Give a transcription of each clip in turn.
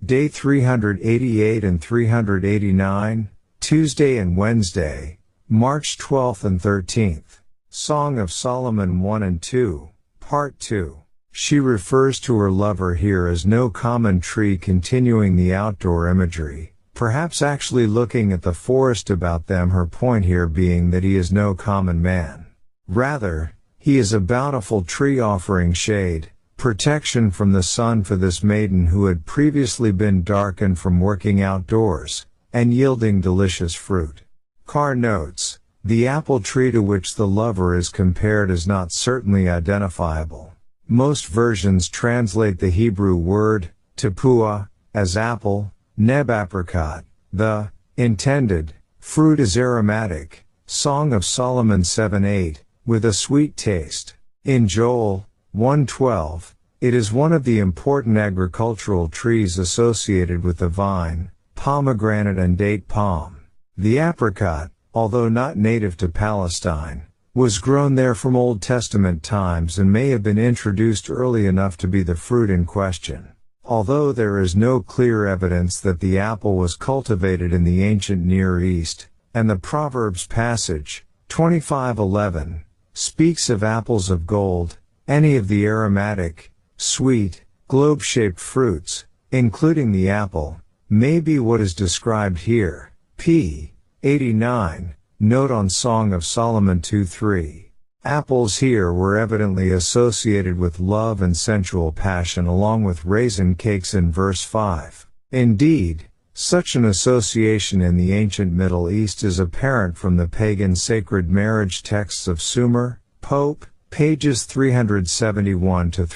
Day 388 and 389, Tuesday and Wednesday, March 12th and 13th. Song of Solomon 1 and 2, Part 2. She refers to her lover here as no common tree, continuing the outdoor imagery, perhaps actually looking at the forest about them, her point here being that he is no common man. Rather, he is a bountiful tree offering shade, protection from the sun for this maiden who had previously been darkened from working outdoors, and yielding delicious fruit. Carr notes, the apple tree to which the lover is compared is not certainly identifiable. Most versions translate the Hebrew word, tapua, as apple, neb apricot. The intended fruit is aromatic, Song of Solomon 7:8, with a sweet taste. In Joel 1:12, it is one of the important agricultural trees associated with the vine, pomegranate and date palm. The apricot, although not native to Palestine, was grown there from Old Testament times and may have been introduced early enough to be the fruit in question. Although there is no clear evidence that the apple was cultivated in the ancient Near East, and the Proverbs passage, 25:11, speaks of apples of gold, any of the aromatic, sweet, globe-shaped fruits, including the apple, may be what is described here. p. 89, note on Song of Solomon 2:3. Apples here were evidently associated with love and sensual passion, along with raisin cakes in verse 5. Indeed, such an association in the ancient Middle East is apparent from the pagan sacred marriage texts of Sumer, Pope, pages 371 to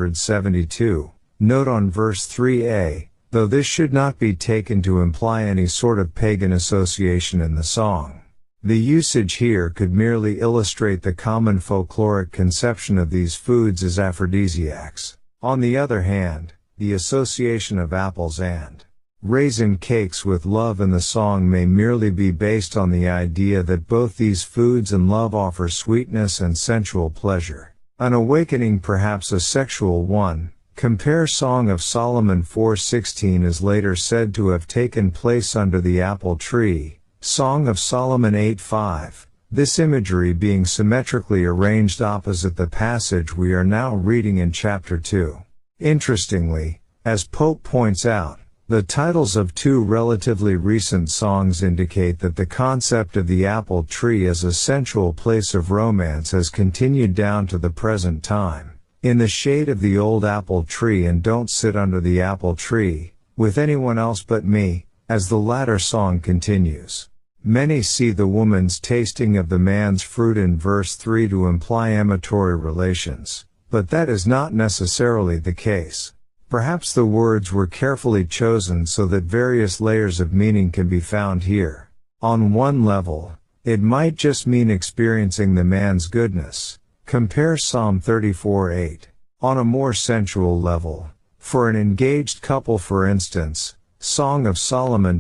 372. Note on verse 3a, though this should not be taken to imply any sort of pagan association in the song. The usage here could merely illustrate the common folkloric conception of these foods as aphrodisiacs. On the other hand, the association of apples and raisin cakes with love in the song may merely be based on the idea that both these foods and love offer sweetness and sensual pleasure. An awakening, perhaps a sexual one. Compare Song of Solomon 4:16 is later said to have taken place under the apple tree, Song of Solomon 8:5, this imagery being symmetrically arranged opposite the passage we are now reading in chapter 2. Interestingly, as Pope points out, the titles of two relatively recent songs indicate that the concept of the apple tree as a sensual place of romance has continued down to the present time. In the shade of the old apple tree and don't sit under the apple tree, with anyone else but me, as the latter song continues. Many see the woman's tasting of the man's fruit in verse 3 to imply amatory relations, but that is not necessarily the case. Perhaps the words were carefully chosen so that various layers of meaning can be found here. On one level, it might just mean experiencing the man's goodness. Compare Psalm 34:8. On a more sensual level, for an engaged couple for instance, Song of Solomon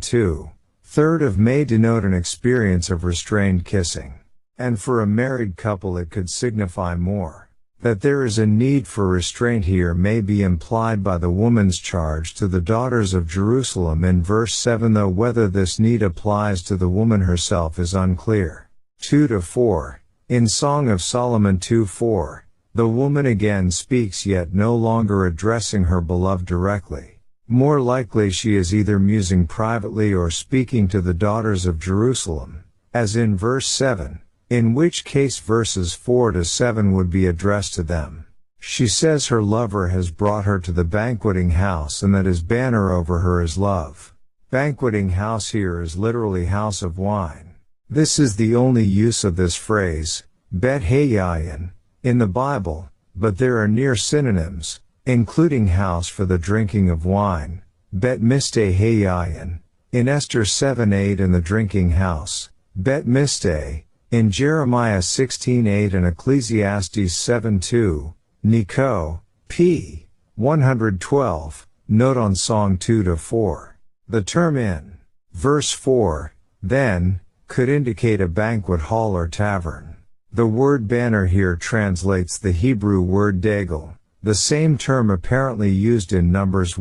2:3 may denote an experience of restrained kissing. And for a married couple it could signify more. That there is a need for restraint here may be implied by the woman's charge to the daughters of Jerusalem in verse 7, though whether this need applies to the woman herself is unclear. 2-4. In Song of Solomon 2:4, the woman again speaks, yet no longer addressing her beloved directly. More likely she is either musing privately or speaking to the daughters of Jerusalem, as in verse 7, in which case verses 4-7 would be addressed to them. She says her lover has brought her to the banqueting house and that his banner over her is love. Banqueting house here is literally house of wine. This is the only use of this phrase, Bet Hayayin, in the Bible, but there are near synonyms, including house for the drinking of wine, Bet Miste Hayayin, in Esther 7:8 and the drinking house, Bet Miste, in Jeremiah 16:8 and Ecclesiastes 7:2, Nico, p. 112, note on Song 2-4. The term in verse 4, then, could indicate a banquet hall or tavern. The word banner here translates the Hebrew word dagel, The same term apparently used in Numbers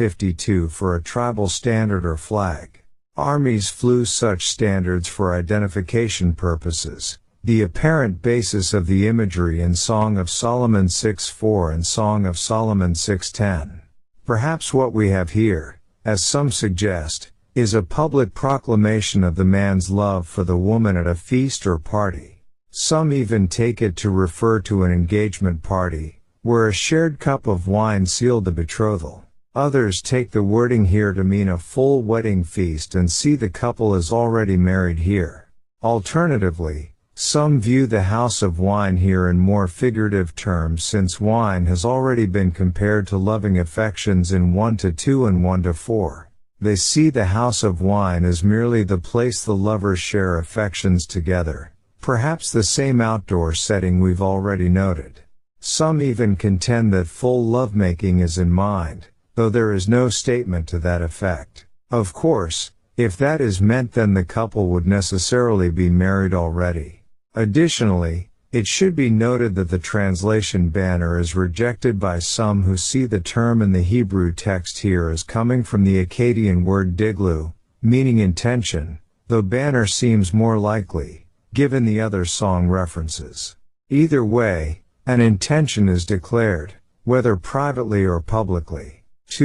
152 for a tribal standard or flag. Armies flew such standards for identification purposes, the apparent basis of the imagery in Song of Solomon 6:4 and Song of Solomon 6:10. Perhaps what we have here, as some suggest, is a public proclamation of the man's love for the woman at a feast or party. Some even take it to refer to an engagement party, where a shared cup of wine sealed the betrothal. Others take the wording here to mean a full wedding feast and see the couple as already married here. Alternatively, some view the house of wine here in more figurative terms, since wine has already been compared to loving affections in 1-2 and 1-4. They see the house of wine as merely the place the lovers share affections together, perhaps the same outdoor setting we've already noted. Some even contend that full lovemaking is in mind, though there is no statement to that effect. Of course, if that is meant, then the couple would necessarily be married already. Additionally, it should be noted that the translation banner is rejected by some who see the term in the Hebrew text here as coming from the Akkadian word diglu, meaning intention, though banner seems more likely, given the other song references. Either way, an intention is declared, whether privately or publicly.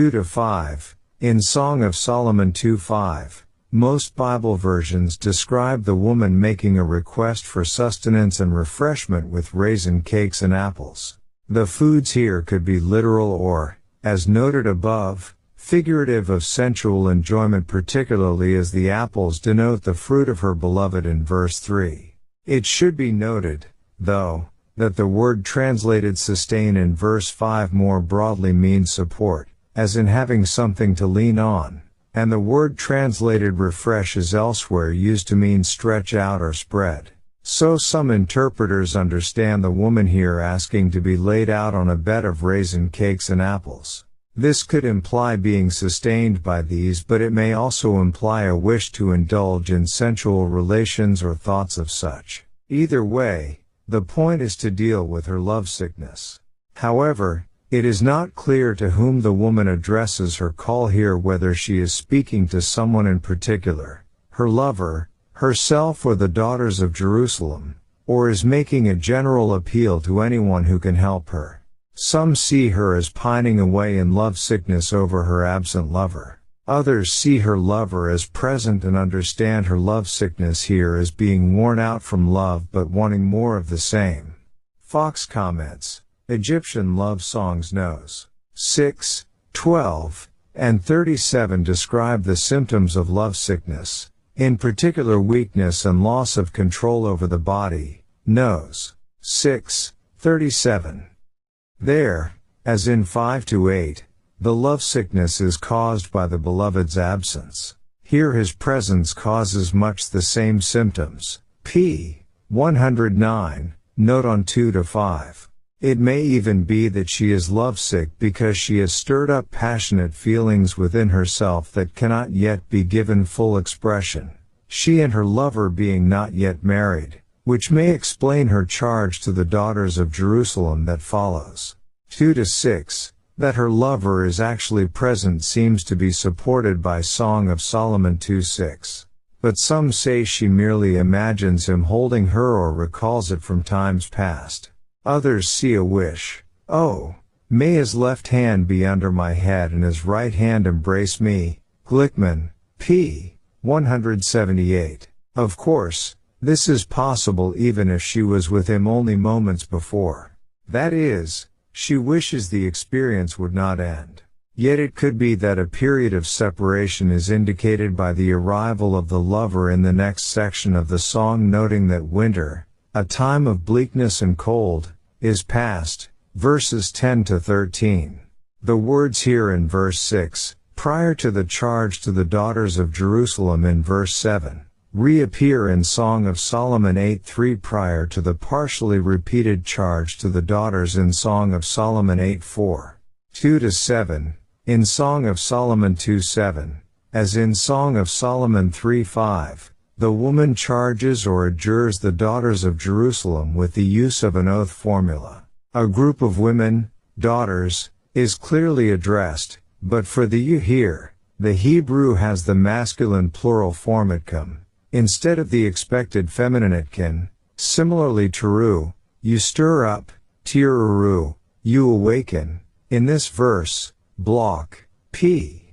2-5. In Song of Solomon 2:5, most Bible versions describe the woman making a request for sustenance and refreshment with raisin cakes and apples. The foods here could be literal or, as noted above, figurative of sensual enjoyment, particularly as the apples denote the fruit of her beloved in verse 3. It should be noted, though, that the word translated sustain in verse 5 more broadly means support, as in having something to lean on, and the word translated refresh is elsewhere used to mean stretch out or spread. So some interpreters understand the woman here asking to be laid out on a bed of raisin cakes and apples. This could imply being sustained by these, but it may also imply a wish to indulge in sensual relations or thoughts of such. Either way, the point is to deal with her lovesickness. However, it is not clear to whom the woman addresses her call here, whether she is speaking to someone in particular, her lover, herself, or the daughters of Jerusalem, or is making a general appeal to anyone who can help her. Some see her as pining away in lovesickness over her absent lover. Others see her lover as present and understand her lovesickness here as being worn out from love but wanting more of the same. Fox comments, Egyptian love songs nos. 6, 12, and 37 describe the symptoms of lovesickness, in particular weakness and loss of control over the body, nos. 6, 37. There, as in 5-8, the lovesickness is caused by the beloved's absence. Here his presence causes much the same symptoms. p. 109, note on 2-5. It may even be that she is lovesick because she has stirred up passionate feelings within herself that cannot yet be given full expression, she and her lover being not yet married, which may explain her charge to the daughters of Jerusalem that follows. 2-6. That her lover is actually present seems to be supported by Song of Solomon 2:6. But some say she merely imagines him holding her or recalls it from times past. Others see a wish, oh, may his left hand be under my head and his right hand embrace me, Glickman, p. 178. Of course, this is possible even if she was with him only moments before. That is, she wishes the experience would not end. Yet it could be that a period of separation is indicated by the arrival of the lover in the next section of the song, noting that winter, a time of bleakness and cold, is past, verses 10-13. The words here in verse 6, prior to the charge to the daughters of Jerusalem in verse 7, reappear in Song of Solomon 8:3 prior to the partially repeated charge to the daughters in Song of Solomon 8:4. 2-7, in Song of Solomon 2:7, as in Song of Solomon 3:5, the woman charges or adjures the daughters of Jerusalem with the use of an oath formula. A group of women, daughters, is clearly addressed, but for the you here, the Hebrew has the masculine plural form itkum, instead of the expected feminine itkin. Similarly teru, you stir up, tiruru, you awaken. In this verse, block, p.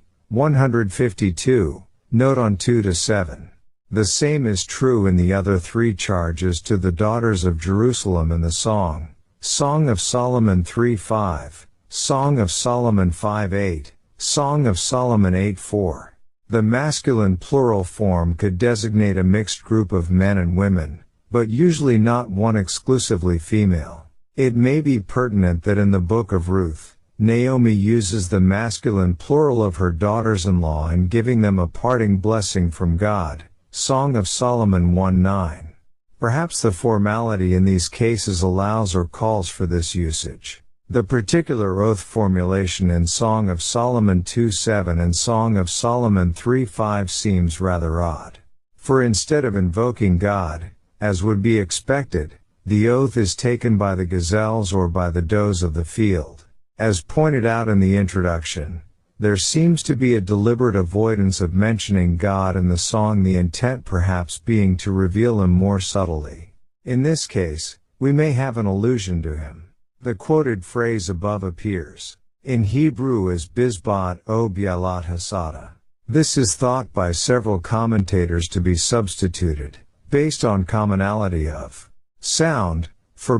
152, note on 2-7. The same is true in the other three charges to the daughters of Jerusalem in the Song of Solomon 3:5, Song of Solomon 5:8, Song of Solomon 8:4. The masculine plural form could designate a mixed group of men and women, but usually not one exclusively female. It may be pertinent that in the book of Ruth, Naomi uses the masculine plural of her daughters-in-law in giving them a parting blessing from God, Song of Solomon 1:9. Perhaps the formality in these cases allows or calls for this usage. The particular oath formulation in Song of Solomon 2:7 and Song of Solomon 3:5 seems rather odd. For instead of invoking God, as would be expected, the oath is taken by the gazelles or by the does of the field. As pointed out in the introduction, there seems to be a deliberate avoidance of mentioning God in the song, the intent perhaps being to reveal him more subtly. In this case, we may have an allusion to him. The quoted phrase above appears in Hebrew as Bizbat o Bialat Hasada. This is thought by several commentators to be substituted, based on commonality of sound, for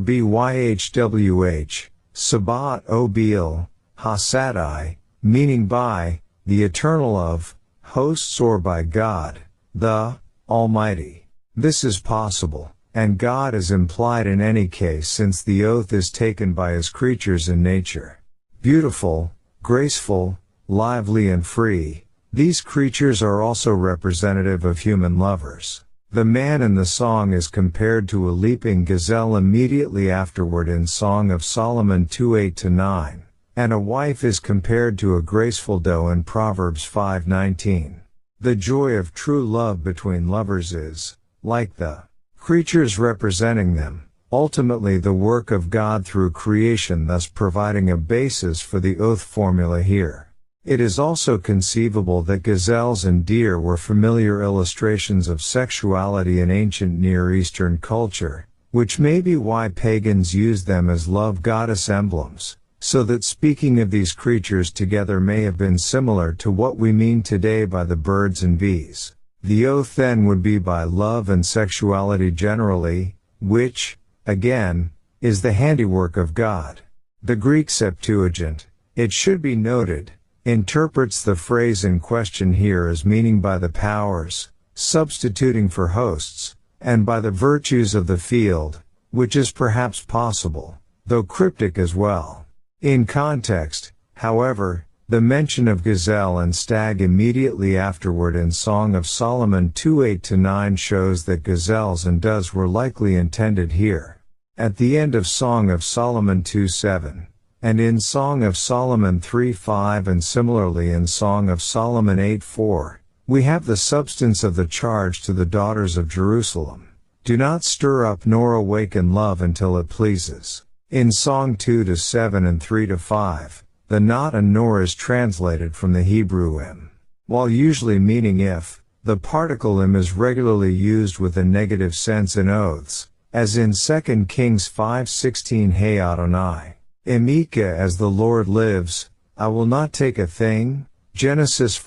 byhwh, Sabat o Bil, Hasadai, meaning by the eternal of hosts or by God, the Almighty. This is possible, and God is implied in any case since the oath is taken by his creatures in nature. Beautiful, graceful, lively and free, these creatures are also representative of human lovers. The man in the song is compared to a leaping gazelle immediately afterward in Song of Solomon 2:8-9, and a wife is compared to a graceful doe in Proverbs 5:19. The joy of true love between lovers is, like the creatures representing them, ultimately the work of God through creation, thus providing a basis for the oath formula here. It is also conceivable that gazelles and deer were familiar illustrations of sexuality in ancient Near Eastern culture, which may be why pagans used them as love goddess emblems, so that speaking of these creatures together may have been similar to what we mean today by the birds and bees. The oath then would be by love and sexuality generally, which, again, is the handiwork of God. The Greek Septuagint, it should be noted, interprets the phrase in question here as meaning by the powers, substituting for hosts, and by the virtues of the field, which is perhaps possible, though cryptic as well. In context, however, the mention of gazelle and stag immediately afterward in Song of Solomon 2:8-9 shows that gazelles and does were likely intended here. At the end of Song of Solomon 2:7, and in Song of Solomon 3:5 and similarly in Song of Solomon 8:4, we have the substance of the charge to the daughters of Jerusalem. Do not stir up nor awaken love until it pleases. In Song 2-7 and 3-5, the not and nor is translated from the Hebrew im. While usually meaning if, the particle im is regularly used with a negative sense in oaths, as in 2 Kings 5:16 Hey Adonai. Imika as the Lord lives, I will not take a thing, Genesis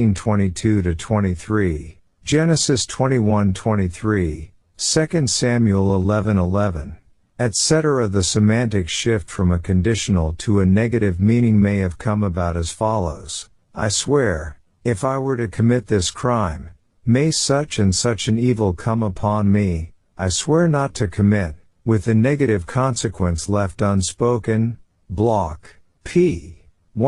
14:22-23, Genesis 21:23, 2 Samuel 11:11, etc. The semantic shift from a conditional to a negative meaning may have come about as follows. I swear, if I were to commit this crime, may such and such an evil come upon me, I swear not to commit, with the negative consequence left unspoken, block, p.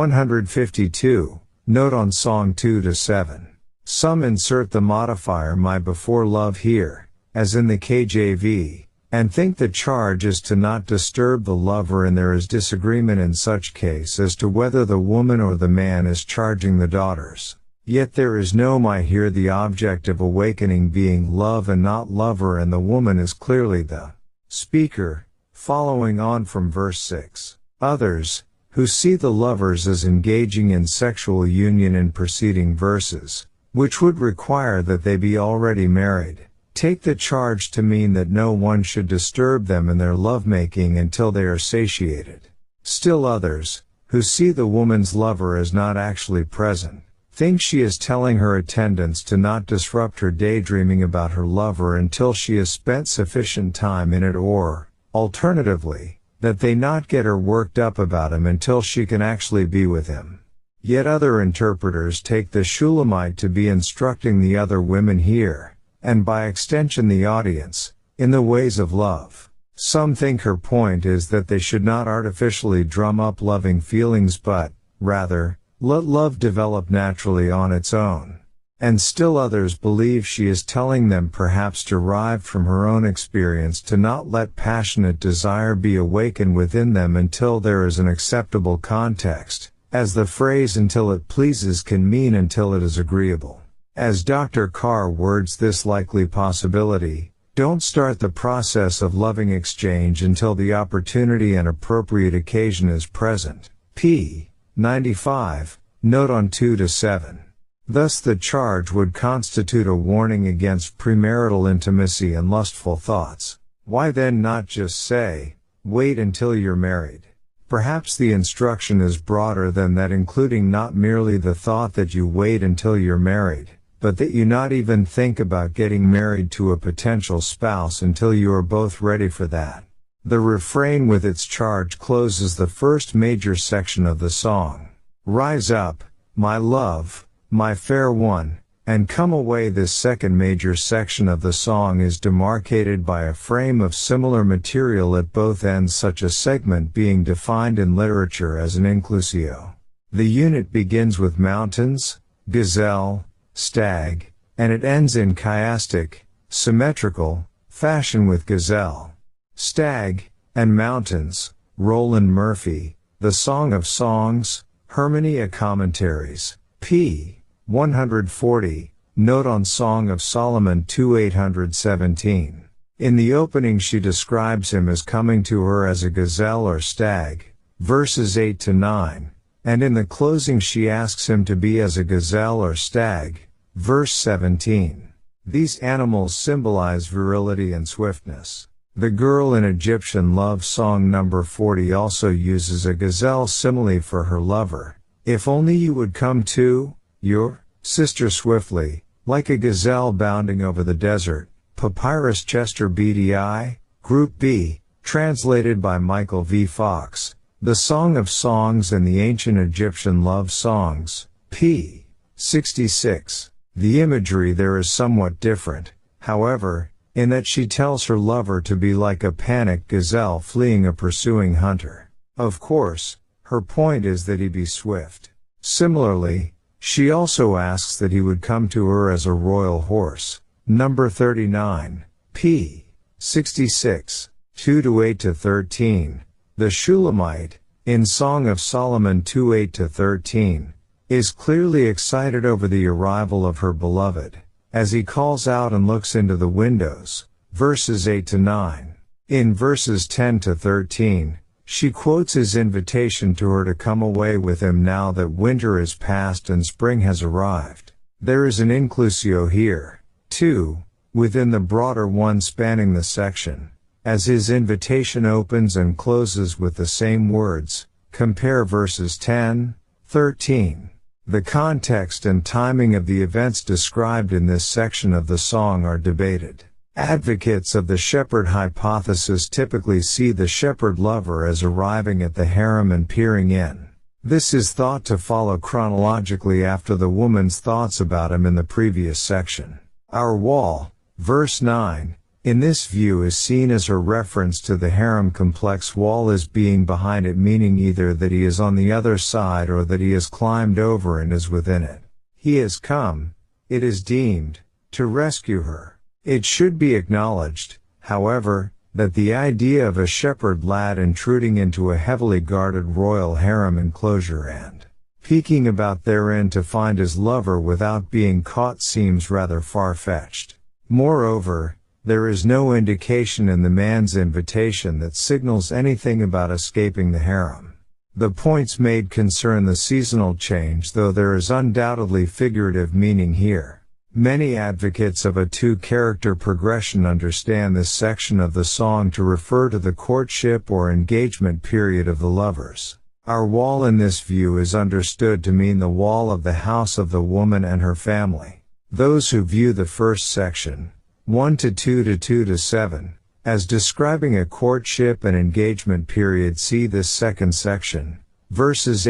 152, note on Song 2-7. Some insert the modifier my before love here, as in the KJV, and think the charge is to not disturb the lover, and there is disagreement in such case as to whether the woman or the man is charging the daughters. Yet there is no my here, the object of awakening being love and not lover, and the woman is clearly the speaker, following on from verse 6. Others, who see the lovers as engaging in sexual union in preceding verses, which would require that they be already married, take the charge to mean that no one should disturb them in their lovemaking until they are satiated. Still others, who see the woman's lover as not actually present, think she is telling her attendants to not disrupt her daydreaming about her lover until she has spent sufficient time in it, or, alternatively, that they not get her worked up about him until she can actually be with him. Yet other interpreters take the Shulamite to be instructing the other women here, and by extension the audience, in the ways of love. Some think her point is that they should not artificially drum up loving feelings but, rather, let love develop naturally on its own. And still others believe she is telling them, perhaps derived from her own experience, to not let passionate desire be awakened within them until there is an acceptable context, as the phrase "until it pleases" can mean until it is agreeable. As Dr. Carr words this likely possibility, don't start the process of loving exchange until the opportunity and appropriate occasion is present. p. 95, note on 2-7. Thus the charge would constitute a warning against premarital intimacy and lustful thoughts. Why then not just say, wait until you're married? Perhaps the instruction is broader than that, including not merely the thought that you wait until you're married, but that you not even think about getting married to a potential spouse until you are both ready for that. The refrain with its charge closes the first major section of the song. Rise up, my love, my fair one, and come away. This second major section of the song is demarcated by a frame of similar material at both ends, such a segment being defined in literature as an inclusio. The unit begins with mountains, gazelle, stag, and it ends in chiastic, symmetrical, fashion with gazelle, stag, and mountains. Roland Murphy, The Song of Songs, Hermeneia Commentaries, p. 140, note on Song of Solomon 2:817. In the opening she describes him as coming to her as a gazelle or stag, verses 8-9, and in the closing she asks him to be as a gazelle or stag, verse 17. These animals symbolize virility and swiftness. The Girl in Egyptian Love Song No. 40 also uses a gazelle simile for her lover. If only you would come to your sister swiftly, like a gazelle bounding over the desert. Papyrus Chester BDI, Group B, translated by Michael V. Fox. The Song of Songs and the Ancient Egyptian Love Songs, p. 66. The imagery there is somewhat different, however, in that she tells her lover to be like a panicked gazelle fleeing a pursuing hunter. Of course, her point is that he be swift. Similarly, she also asks that he would come to her as a royal horse. Number 39, p. 66, 2-8-13. The Shulamite, in Song of Solomon 2:8-13, is clearly excited over the arrival of her beloved, as he calls out and looks into the windows, verses 8-9. In verses 10-13, she quotes his invitation to her to come away with him now that winter is past and spring has arrived. There is an inclusio here, too, within the broader one spanning the section, as his invitation opens and closes with the same words. Compare verses 10-13. The context and timing of the events described in this section of the song are debated. Advocates of the shepherd hypothesis typically see the shepherd lover as arriving at the harem and peering in. This is thought to follow chronologically after the woman's thoughts about him in the previous section. Our wall, verse 9, in this view is seen as her reference to the harem complex wall as being behind it, meaning either that he is on the other side or that he has climbed over and is within it. He has come, it is deemed, to rescue her. It should be acknowledged, however, that the idea of a shepherd lad intruding into a heavily guarded royal harem enclosure and peeking about therein to find his lover without being caught seems rather far-fetched. Moreover, there is no indication in the man's invitation that signals anything about escaping the harem. The points made concern the seasonal change, though there is undoubtedly figurative meaning here. Many advocates of a two-character progression understand this section of the song to refer to the courtship or engagement period of the lovers. Our wall in this view is understood to mean the wall of the house of the woman and her family. Those who view the first section, 1-2 to 2-7, as describing a courtship and engagement period see this second section, verses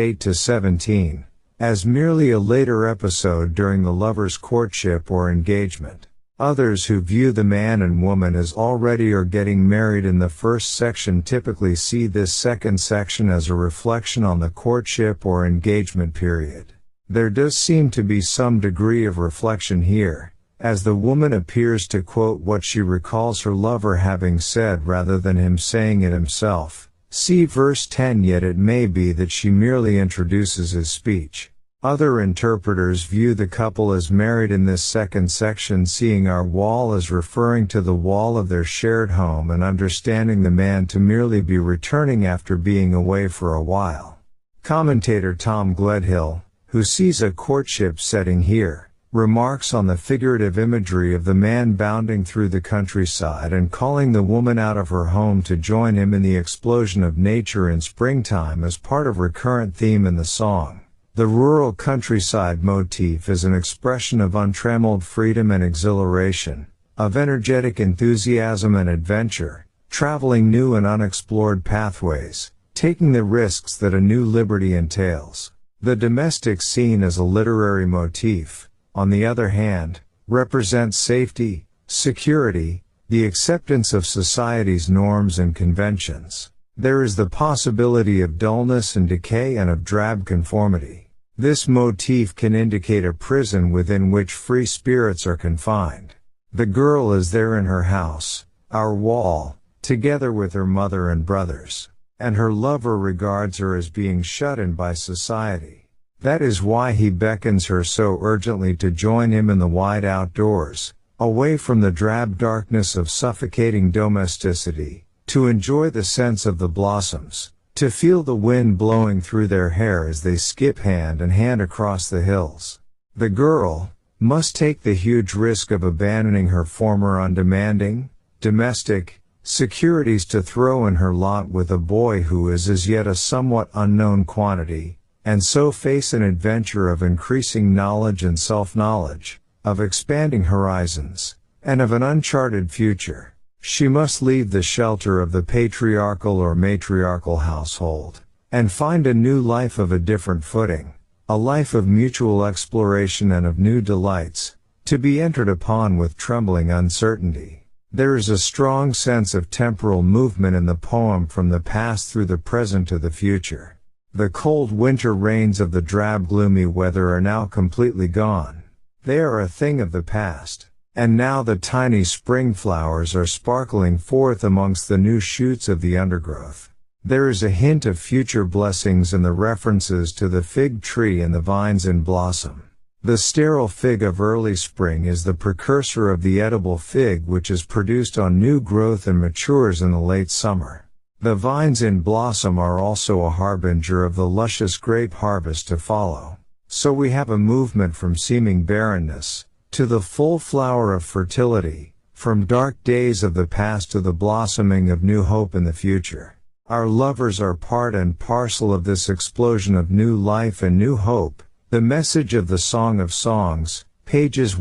8-17, as merely a later episode during the lovers' courtship or engagement. Others who view the man and woman as already or getting married in the first section typically see this second section as a reflection on the courtship or engagement period. There does seem to be some degree of reflection here, as the woman appears to quote what she recalls her lover having said rather than him saying it himself. See verse 10. Yet it may be that she merely introduces his speech. Other interpreters view the couple as married in this second section, seeing our wall as referring to the wall of their shared home and understanding the man to merely be returning after being away for a while. Commentator Tom Gledhill, who sees a courtship setting here, remarks on the figurative imagery of the man bounding through the countryside and calling the woman out of her home to join him in the explosion of nature in springtime as part of recurrent theme in the song. The rural countryside motif is an expression of untrammeled freedom and exhilaration, of energetic enthusiasm and adventure, traveling new and unexplored pathways, taking the risks that a new liberty entails. The domestic scene as a literary motif, on the other hand, represents safety, security, the acceptance of society's norms and conventions. There is the possibility of dullness and decay and of drab conformity. This motif can indicate a prison within which free spirits are confined. The girl is there in her house, our wall, together with her mother and brothers, and her lover regards her as being shut in by society. That is why he beckons her so urgently to join him in the wide outdoors, away from the drab darkness of suffocating domesticity, to enjoy the scents of the blossoms, to feel the wind blowing through their hair as they skip hand in hand across the hills. The girl must take the huge risk of abandoning her former undemanding, domestic, securities to throw in her lot with a boy who is as yet a somewhat unknown quantity, and so face an adventure of increasing knowledge and self-knowledge, of expanding horizons, and of an uncharted future. She must leave the shelter of the patriarchal or matriarchal household, and find a new life of a different footing, a life of mutual exploration and of new delights, to be entered upon with trembling uncertainty. There is a strong sense of temporal movement in the poem from the past through the present to the future. The cold winter rains of the drab gloomy weather are now completely gone. They are a thing of the past. And now the tiny spring flowers are sparkling forth amongst the new shoots of the undergrowth. There is a hint of future blessings in the references to the fig tree and the vines in blossom. The sterile fig of early spring is the precursor of the edible fig which is produced on new growth and matures in the late summer. The vines in blossom are also a harbinger of the luscious grape harvest to follow. So we have a movement from seeming barrenness to the full flower of fertility, from dark days of the past to the blossoming of new hope in the future. Our lovers are part and parcel of this explosion of new life and new hope. The message of the Song of Songs, pages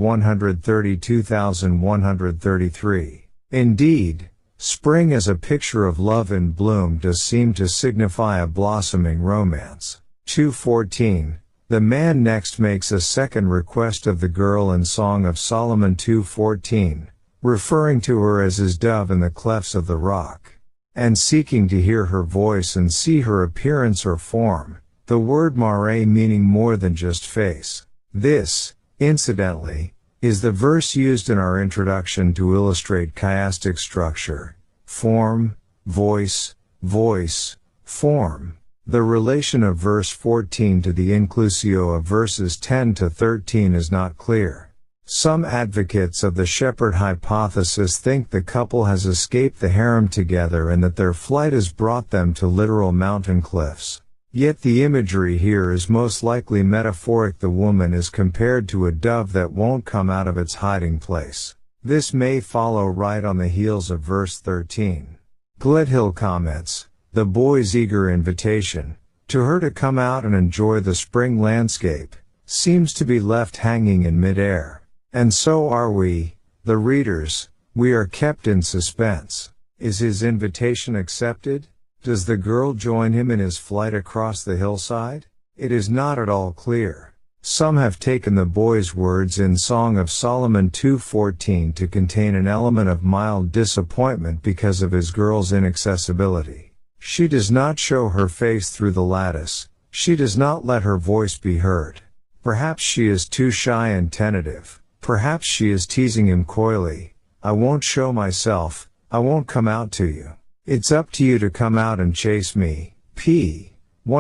132,133. Indeed, spring as a picture of love in bloom does seem to signify a blossoming romance. 2:14. The man next makes a second request of the girl in Song of Solomon 2:14, referring to her as his dove in the clefts of the rock, and seeking to hear her voice and see her appearance or form, the word mare meaning more than just face. This, incidentally, is the verse used in our introduction to illustrate chiastic structure, form, voice, form. The relation of verse 14 to the inclusio of verses 10 to 13 is not clear. Some advocates of the shepherd hypothesis think the couple has escaped the harem together and that their flight has brought them to literal mountain cliffs. Yet the imagery here is most likely metaphoric. The woman is compared to a dove that won't come out of its hiding place. This may follow right on the heels of verse 13. Gledhill comments, the boy's eager invitation to her to come out and enjoy the spring landscape seems to be left hanging in midair. And so are we, the readers. We are kept in suspense. Is his invitation accepted? Does the girl join him in his flight across the hillside? It is not at all clear. Some have taken the boy's words in Song of Solomon 2:14 to contain an element of mild disappointment because of his girl's inaccessibility. She does not show her face through the lattice. She does not let her voice be heard. Perhaps she is too shy and tentative. Perhaps she is teasing him coyly. I won't show myself. I won't come out to you. It's up to you to come out and chase me. p.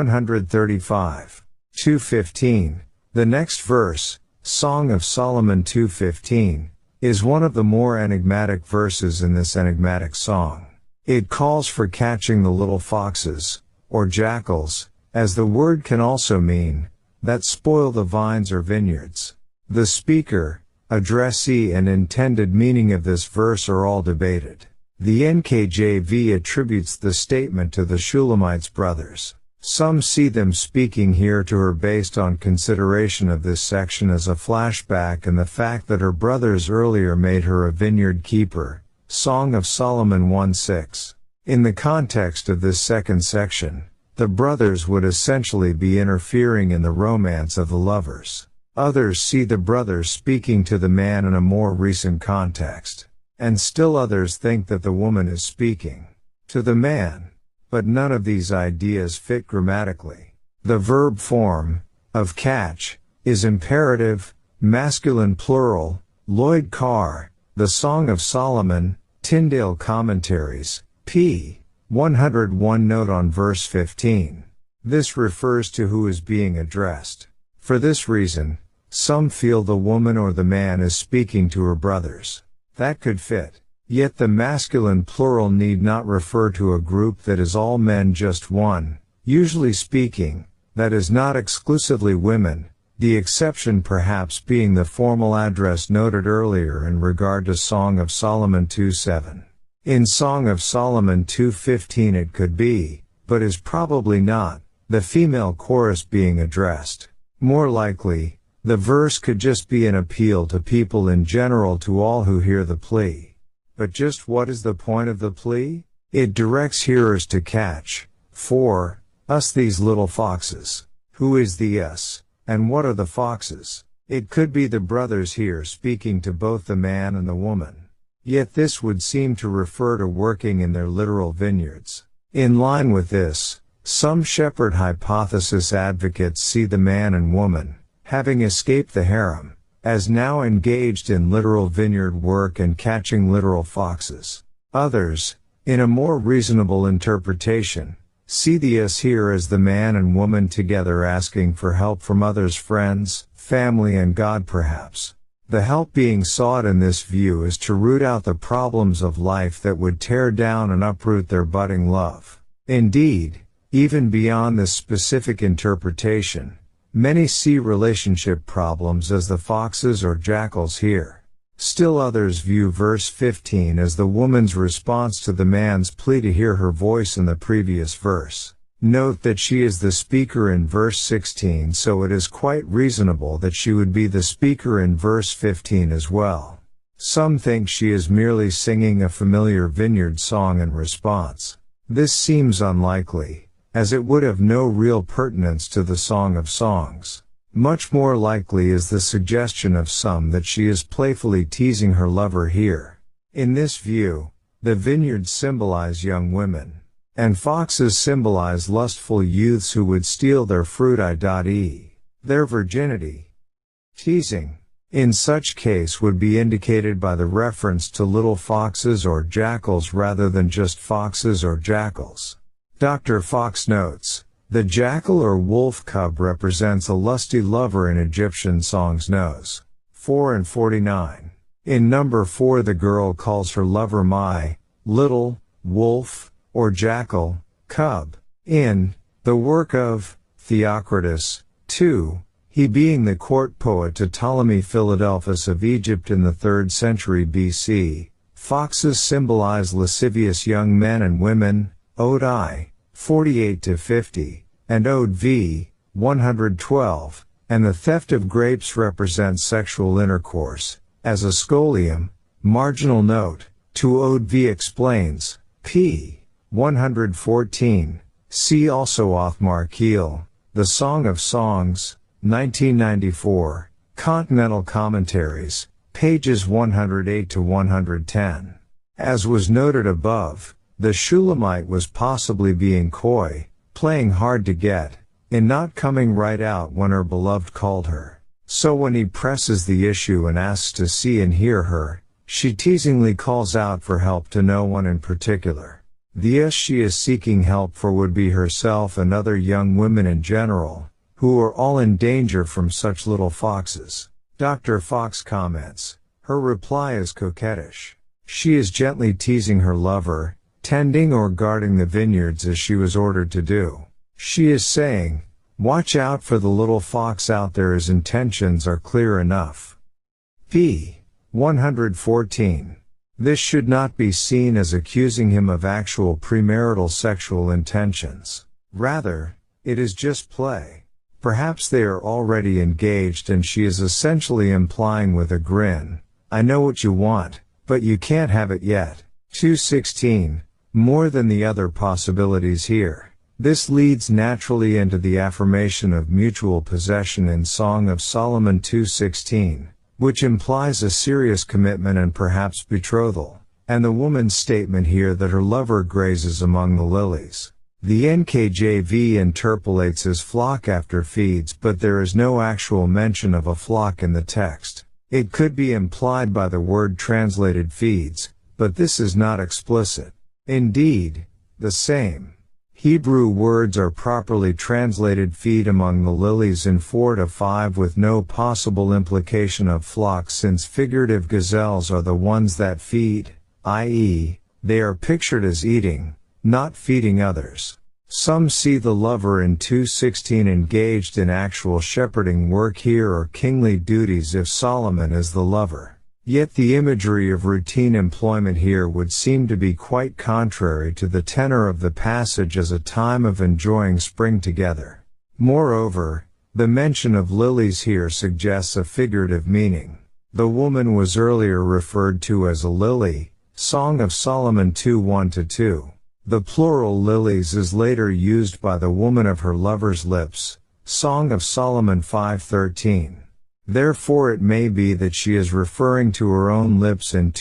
135. 2:15. The next verse, Song of Solomon 2:15, is one of the more enigmatic verses in this enigmatic song. It calls for catching the little foxes, or jackals, as the word can also mean, that spoil the vines or vineyards. The speaker, addressee and intended meaning of this verse are all debated. The NKJV attributes the statement to the Shulamites brothers. Some see them speaking here to her based on consideration of this section as a flashback and the fact that her brothers earlier made her a vineyard keeper. Song of Solomon 1:6. In the context of this second section, the brothers would essentially be interfering in the romance of the lovers. Others see the brothers speaking to the man in a more recent context. And still others think that the woman is speaking to the man. But none of these ideas fit grammatically. The verb form, of catch, is imperative, masculine plural, Lloyd Carr, The Song of Solomon, Tyndale Commentaries, p. 101. Note on verse 15. This refers to who is being addressed. For this reason, some feel the woman or the man is speaking to her brothers. That could fit. Yet the masculine plural need not refer to a group that is all men, just one, usually speaking, that is not exclusively women, the exception perhaps being the formal address noted earlier in regard to Song of Solomon 2:7. In Song of Solomon 2:15 it could be, but is probably not, the female chorus being addressed. More likely, the verse could just be an appeal to people in general, to all who hear the plea. But just what is the point of the plea? It directs hearers to catch, for us, these little foxes. Who is the us, and what are the foxes? It could be the brothers here speaking to both the man and the woman. Yet this would seem to refer to working in their literal vineyards. In line with this, some shepherd hypothesis advocates see the man and woman, having escaped the harem, as now engaged in literal vineyard work and catching literal foxes. Others, in a more reasonable interpretation, see the us here as the man and woman together asking for help from others, friends, family and God perhaps. The help being sought in this view is to root out the problems of life that would tear down and uproot their budding love. Indeed, even beyond this specific interpretation, many see relationship problems as the foxes or jackals here. Still others view verse 15 as the woman's response to the man's plea to hear her voice in the previous verse. Note that she is the speaker in verse 16, so it is quite reasonable that she would be the speaker in verse 15 as well. Some think she is merely singing a familiar vineyard song in response. This seems unlikely, as it would have no real pertinence to the Song of Songs. Much more likely is the suggestion of some that she is playfully teasing her lover here. In this view, the vineyards symbolize young women, and foxes symbolize lustful youths who would steal their fruit, i.e., their virginity. Teasing, in such case, would be indicated by the reference to little foxes or jackals rather than just foxes or jackals. Dr. Fox notes, the jackal or wolf cub represents a lusty lover in Egyptian songs. Nos. 4 and 49. In number 4 the girl calls her lover my little wolf or jackal cub. In The work of Theocritus, too, he being the court poet to Ptolemy Philadelphus of Egypt in the 3rd century BC, foxes symbolize lascivious young men and women, Ode I, 48-50, and Ode V, 112, and the theft of grapes represents sexual intercourse, as a scholium, marginal note, to Ode V explains, p. 114, see also Othmar Kiel, The Song of Songs, 1994, Continental Commentaries, pages 108-110. As was noted above, the Shulamite was possibly being coy, playing hard to get, in not coming right out when her beloved called her. So when he presses the issue and asks to see and hear her, she teasingly calls out for help to no one in particular. The us she is seeking help for would be herself and other young women in general, who are all in danger from such little foxes. Dr. Fox comments, her reply is coquettish. She is gently teasing her lover, tending or guarding the vineyards as she was ordered to do. She is saying, watch out for the little fox out there, his intentions are clear enough. p. 114. This should not be seen as accusing him of actual premarital sexual intentions. Rather, it is just play. Perhaps they are already engaged and she is essentially implying with a grin, I know what you want, but you can't have it yet. 216. More than the other possibilities here. This leads naturally into the affirmation of mutual possession in Song of Solomon 2:16, which implies a serious commitment and perhaps betrothal, and the woman's statement here that her lover grazes among the lilies. The NKJV interpolates as flock after feeds, but there is no actual mention of a flock in the text. It could be implied by the word translated feeds, but this is not explicit. Indeed, the same Hebrew words are properly translated feed among the lilies in 4-5 with no possible implication of flocks, since figurative gazelles are the ones that feed, i.e., they are pictured as eating, not feeding others. Some see the lover in 2:16 engaged in actual shepherding work here or kingly duties if Solomon is the lover. Yet the imagery of routine employment here would seem to be quite contrary to the tenor of the passage as a time of enjoying spring together. Moreover, the mention of lilies here suggests a figurative meaning. The woman was earlier referred to as a lily, Song of Solomon 2:1-2. The plural lilies is later used by the woman of her lover's lips, Song of Solomon 5:13. Therefore it may be that she is referring to her own lips in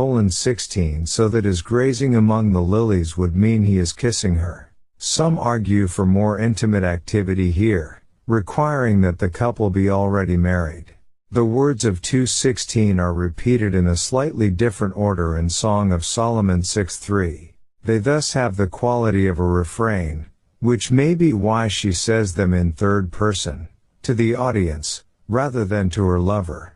2:16, so that his grazing among the lilies would mean he is kissing her. Some argue for more intimate activity here, requiring that the couple be already married. The words of 2:16 are repeated in a slightly different order in Song of Solomon 6:3. They thus have the quality of a refrain, which may be why she says them in third person, to the audience, rather than to her lover.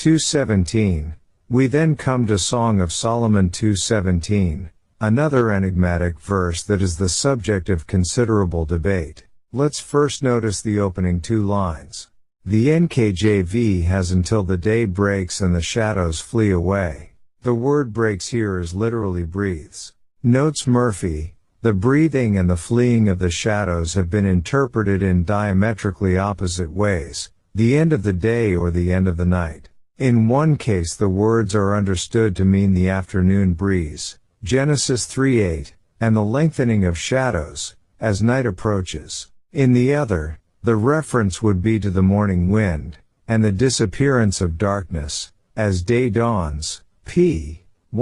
2:17. We then come to Song of Solomon 2:17, another enigmatic verse that is the subject of considerable debate. Let's first notice the opening two lines. The NKJV has until the day breaks and the shadows flee away. The word breaks here is literally breathes. Notes Murphy, the breathing and the fleeing of the shadows have been interpreted in diametrically opposite ways, the end of the day or the end of the night. In one case the words are understood to mean the afternoon breeze, Genesis 3:8, and the lengthening of shadows, as night approaches. In the other, the reference would be to the morning wind, and the disappearance of darkness, as day dawns, p.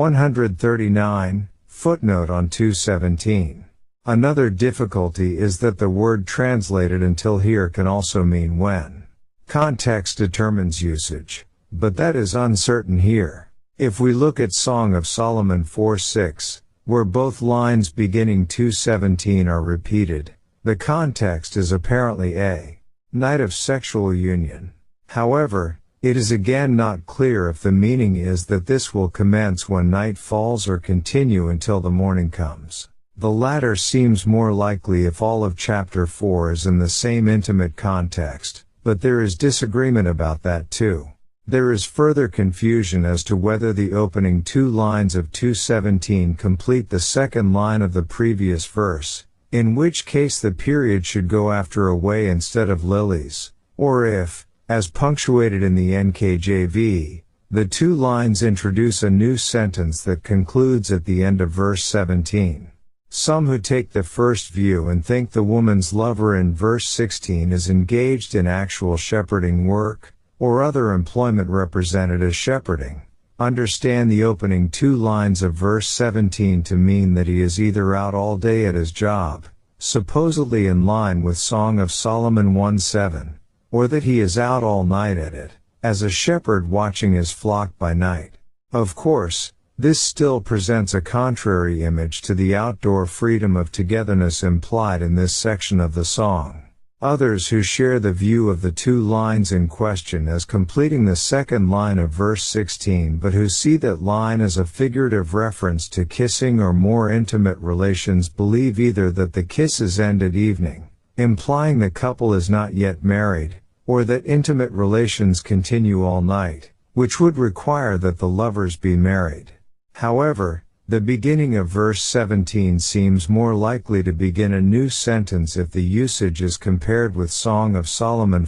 139, footnote on 2:17. Another difficulty is that the word translated until here can also mean when. Context determines usage, but that is uncertain here. If we look at Song of Solomon 4:6, where both lines beginning 2:17 are repeated, the context is apparently a night of sexual union. However, it is again not clear if the meaning is that this will commence when night falls or continue until the morning comes. The latter seems more likely if all of chapter 4 is in the same intimate context, but there is disagreement about that too. There is further confusion as to whether the opening 2 lines of 217 complete the second line of the previous verse, in which case the period should go after away instead of lilies, or if, as punctuated in the NKJV, the 2 lines introduce a new sentence that concludes at the end of verse 17. Some who take the first view and think the woman's lover in verse 16 is engaged in actual shepherding work, or other employment represented as shepherding, understand the opening 2 lines of verse 17 to mean that he is either out all day at his job, supposedly in line with Song of Solomon 1:7, or that he is out all night at it, as a shepherd watching his flock by night. Of course, this still presents a contrary image to the outdoor freedom of togetherness implied in this section of the song. Others who share the view of the 2 lines in question as completing the second line of verse 16 but who see that line as a figurative reference to kissing or more intimate relations believe either that the kisses end at evening, implying the couple is not yet married, or that intimate relations continue all night, which would require that the lovers be married. However, the beginning of verse 17 seems more likely to begin a new sentence if the usage is compared with Song of Solomon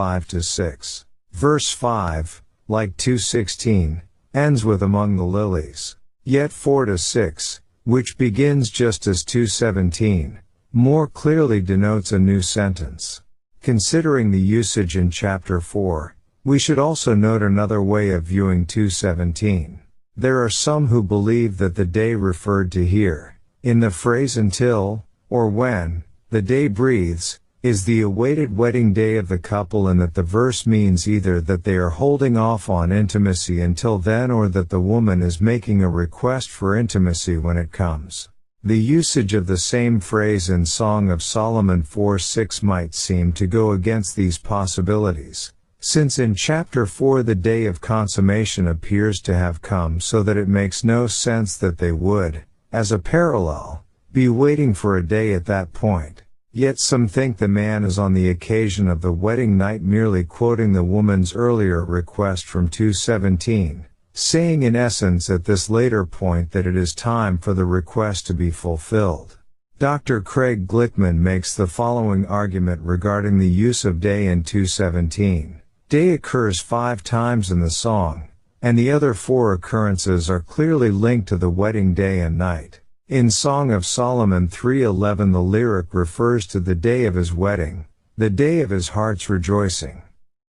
4:5-6. Verse 5, like 2:16, ends with among the lilies. Yet 4-6, which begins just as 2:17, more clearly denotes a new sentence. Considering the usage in chapter 4, we should also note another way of viewing 2:17. There are some who believe that the day referred to here, in the phrase until, or when, the day breathes, is the awaited wedding day of the couple and that the verse means either that they are holding off on intimacy until then or that the woman is making a request for intimacy when it comes. The usage of the same phrase in Song of Solomon 4:6 might seem to go against these possibilities, since in chapter 4 the day of consummation appears to have come so that it makes no sense that they would, as a parallel, be waiting for a day at that point. Yet some think the man is on the occasion of the wedding night merely quoting the woman's earlier request from 2:17, saying in essence at this later point that it is time for the request to be fulfilled. Dr. Craig Glickman makes the following argument regarding the use of day in 2:17. Day occurs 5 times in the song, and the other 4 occurrences are clearly linked to the wedding day and night. In Song of Solomon 3:11 the lyric refers to the day of his wedding, the day of his heart's rejoicing.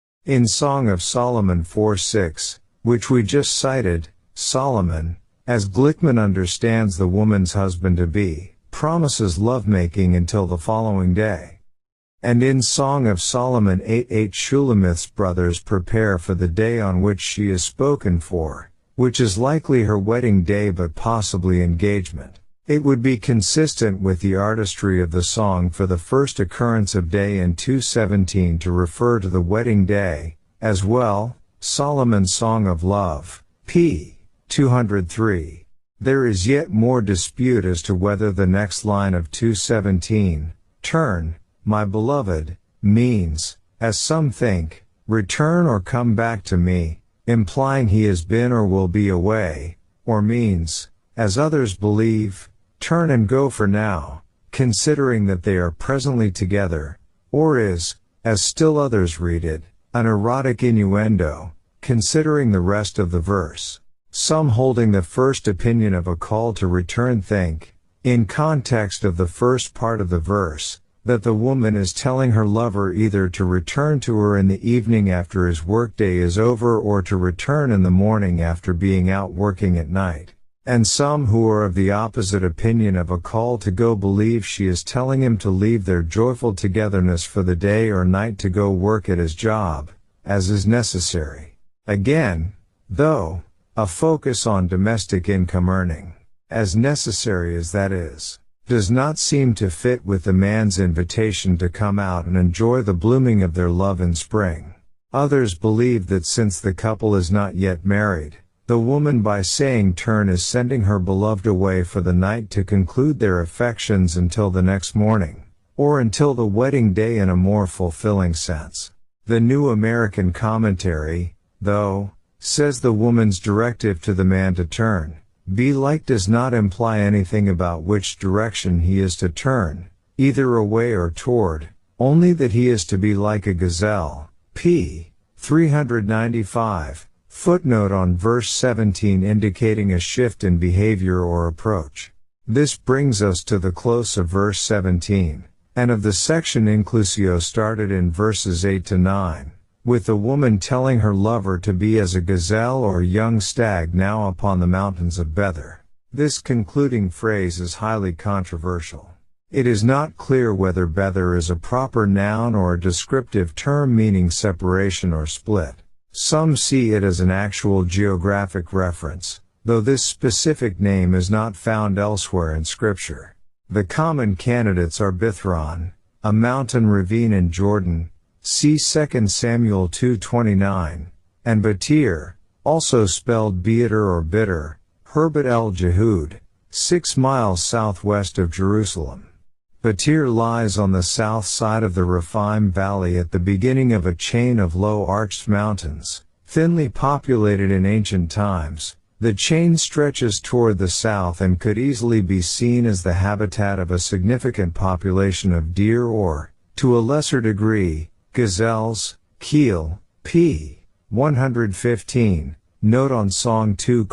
In Song of Solomon 4:6, which we just cited, Solomon, as Glickman understands the woman's husband to be, promises lovemaking until the following day. And in Song of Solomon 8:8 Shulamith's brothers prepare for the day on which she is spoken for, which is likely her wedding day but possibly engagement. It would be consistent with the artistry of the song for the first occurrence of day in 2:17 to refer to the wedding day, as well, Solomon's Song of Love, p. 203. There is yet more dispute as to whether the next line of 2:17, turn, my beloved, means, as some think, return or come back to me, implying he has been or will be away, or means, as others believe, turn and go for now, considering that they are presently together, or is, as still others read it, an erotic innuendo, considering the rest of the verse. Some holding the first opinion of a call to return think, in context of the first part of the verse, that the woman is telling her lover either to return to her in the evening after his workday is over or to return in the morning after being out working at night. And some who are of the opposite opinion of a call to go believe she is telling him to leave their joyful togetherness for the day or night to go work at his job, as is necessary. Again, though, a focus on domestic income earning, as necessary as that is, does not seem to fit with the man's invitation to come out and enjoy the blooming of their love in spring. Others believe that since the couple is not yet married, The woman by saying turn is sending her beloved away for the night to conclude their affections until the next morning, or until the wedding day in a more fulfilling sense. The New American Commentary, though, says the woman's directive to the man to turn, be like does not imply anything about which direction he is to turn, either away or toward, only that he is to be like a gazelle. p. 395. Footnote on verse 17 indicating a shift in behavior or approach. This brings us to the close of verse 17, and of the section inclusio started in verses 8 to 9, with the woman telling her lover to be as a gazelle or young stag now upon the mountains of Bether. This concluding phrase is highly controversial. It is not clear whether Bether is a proper noun or a descriptive term meaning separation or split. Some see it as an actual geographic reference, though this specific name is not found elsewhere in Scripture. The common candidates are Bithron, a mountain ravine in Jordan, see 2 Samuel 2:29, and Batir, also spelled Beater or Bitter, Herbet el Jehud, 6 miles southwest of Jerusalem. Batir lies on the south side of the Rephaim Valley at the beginning of a chain of low arched mountains, thinly populated in ancient times. The chain stretches toward the south and could easily be seen as the habitat of a significant population of deer or, to a lesser degree, gazelles. Keel, p. 115, note on Song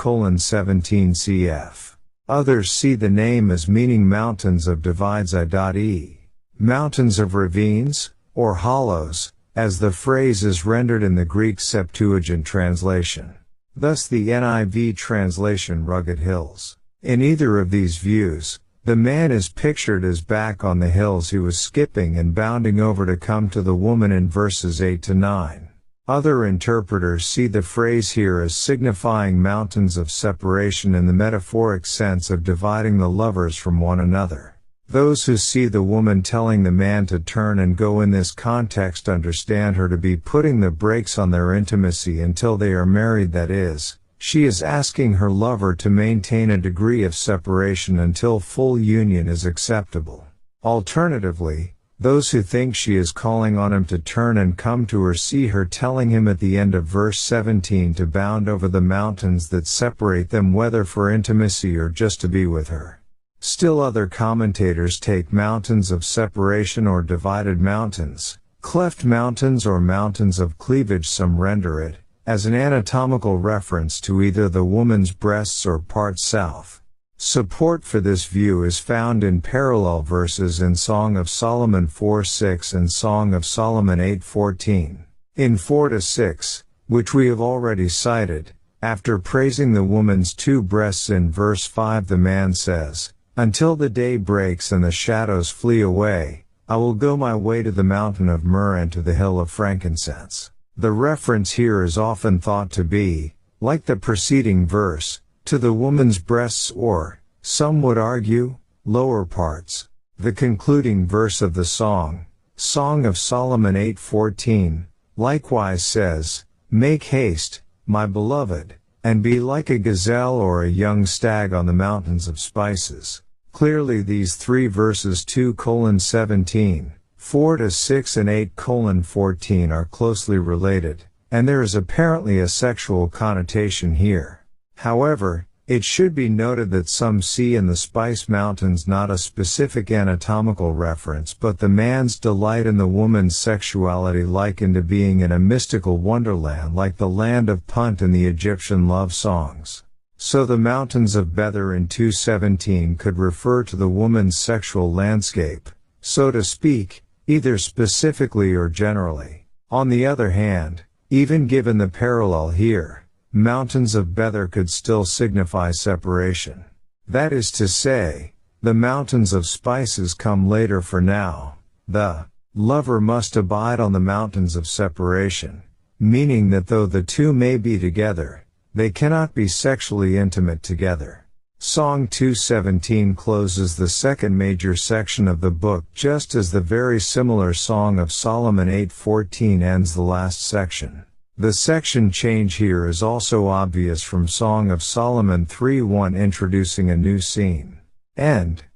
2:17 cf. Others see the name as meaning mountains of divides i.e. mountains of ravines, or hollows, as the phrase is rendered in the Greek Septuagint translation. Thus the NIV translation rugged hills. In either of these views, the man is pictured as back on the hills he was skipping and bounding over to come to the woman in verses 8 to 9. Other interpreters see the phrase here as signifying mountains of separation in the metaphoric sense of dividing the lovers from one another. Those who see the woman telling the man to turn and go in this context understand her to be putting the brakes on their intimacy until they are married, that is, she is asking her lover to maintain a degree of separation until full union is acceptable. Alternatively, those who think she is calling on him to turn and come to her see her telling him at the end of verse 17 to bound over the mountains that separate them, whether for intimacy or just to be with her. Still other commentators take mountains of separation or divided mountains, cleft mountains or mountains of cleavage, some render it, as an anatomical reference to either the woman's breasts or part south. Support for this view is found in parallel verses in Song of Solomon 4:6 and Song of Solomon 8:14. In 4-6, which we have already cited, after praising the woman's two breasts in verse 5, the man says, "Until the day breaks and the shadows flee away, I will go my way to the mountain of myrrh and to the hill of frankincense." The reference here is often thought to be, like the preceding verse, to the woman's breasts or, some would argue, lower parts. The concluding verse of the song, Song of Solomon 8:14, likewise says, "Make haste, my beloved, and be like a gazelle or a young stag on the mountains of spices." Clearly these three verses 2:17, 4-6 and 8:14 are closely related, and there is apparently a sexual connotation here. However, it should be noted that some see in the Spice Mountains not a specific anatomical reference but the man's delight in the woman's sexuality, likened to being in a mystical wonderland like the land of Punt in the Egyptian love songs. So the mountains of Bether in 2:17 could refer to the woman's sexual landscape, so to speak, either specifically or generally. On the other hand, even given the parallel here, mountains of Bether could still signify separation. That is to say, the mountains of spices come later, for now, the lover must abide on the mountains of separation, meaning that though the two may be together, they cannot be sexually intimate together. Song 2:17 closes the second major section of the book, just as the very similar Song of Solomon 8:14 ends the last section. The section change here is also obvious from Song of Solomon 3:1 introducing a new scene. End.